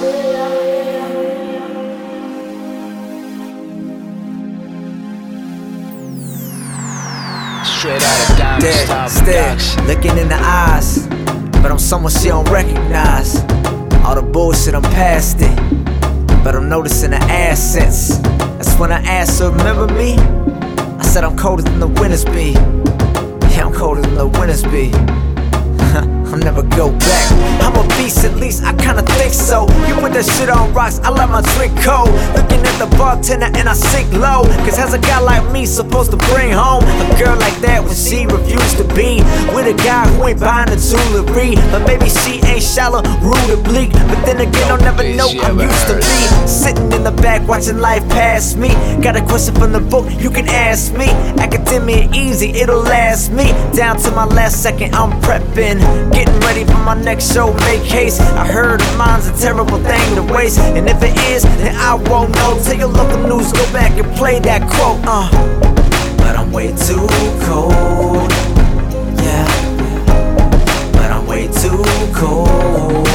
Straight out of Diamond Style, looking in the eyes, but I'm someone she don't recognize. All the bullshit, I'm past it, but I'm noticing the assets. That's when I asked her, remember me? I said I'm colder than the winters be. Yeah, I'm colder than the winters be. I'll never go back. I'm a beast, at least I kinda think so. You put that shit on rocks, I let my drink cold. Looking at the bartender and I sink low. Cause how's a guy like me supposed to bring home a girl like that when she refused to be with a guy who ain't buying the jewelry? But maybe she ain't shallow, rude or bleak. But then again, I'll never know, I'm used to be sitting in the back watching life pass me. Got a question from the book, you can ask me. Academia easy, it'll last me. Down to my last second, I'm prepping, getting ready for my next show, make haste. I heard mine's a terrible thing to waste, and if it is, then I won't know. Tell your local news, go back and play that quote. But I'm way too cold, yeah. But I'm way too cold.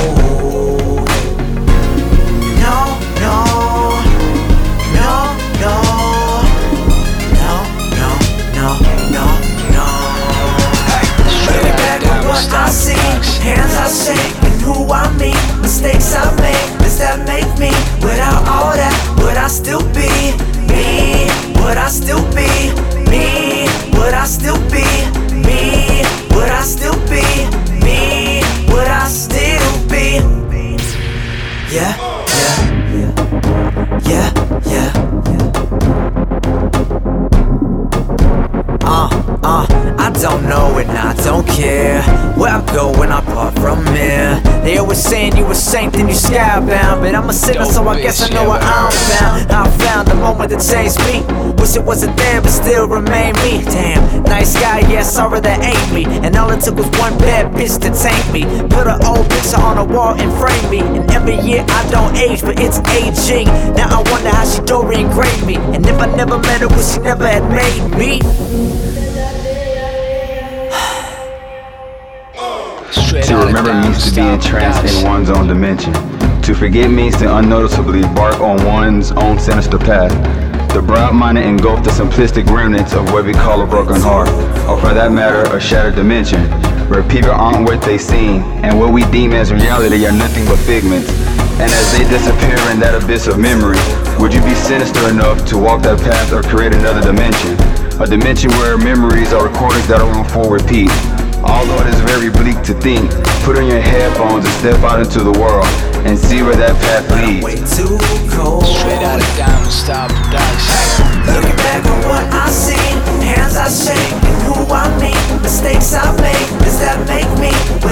No, no, no, no, no, no, no, no, no. Looking back at what I see, hands I shake, and who I meet, mistakes I've made. Does that make me? Without all that, would I still be me? Would I still be me? Would I still be me? Would I still be me? Would I still be? Yeah, yeah, yeah, yeah. I don't know and I don't care where I go when I part from here. They always saying you a saint and you skybound, but I'm a sinner, so I guess I know where I'm bound. I found the moment that changed me. Wish it wasn't there, but still remain me. Damn, nice guy, yeah, sorry that ain't me. And all it took was one bad bitch to tank me. Put an old picture on a wall and frame me. And every year I don't age, but it's aging. Now I wonder how she Dory engraved me. And if I never met her, would she never had made me? To remember means to be entranced in one's own dimension. To forget means to unnoticeably embark on one's own sinister path. The broad-minded engulf the simplistic remnants of what we call a broken heart, or for that matter, a shattered dimension, where people aren't what they seem, and what we deem as reality are nothing but figments. And as they disappear in that abyss of memory, would you be sinister enough to walk that path or create another dimension? A dimension where memories are recordings that are on full repeat. Although it is very bleak to think, put on your headphones and step out into the world and see where that path leads. Way too cold. Straight out of Diamond Style Productions. Looking back on what I see, hands I shake, and who I meet, mistakes I've made. Does that make me?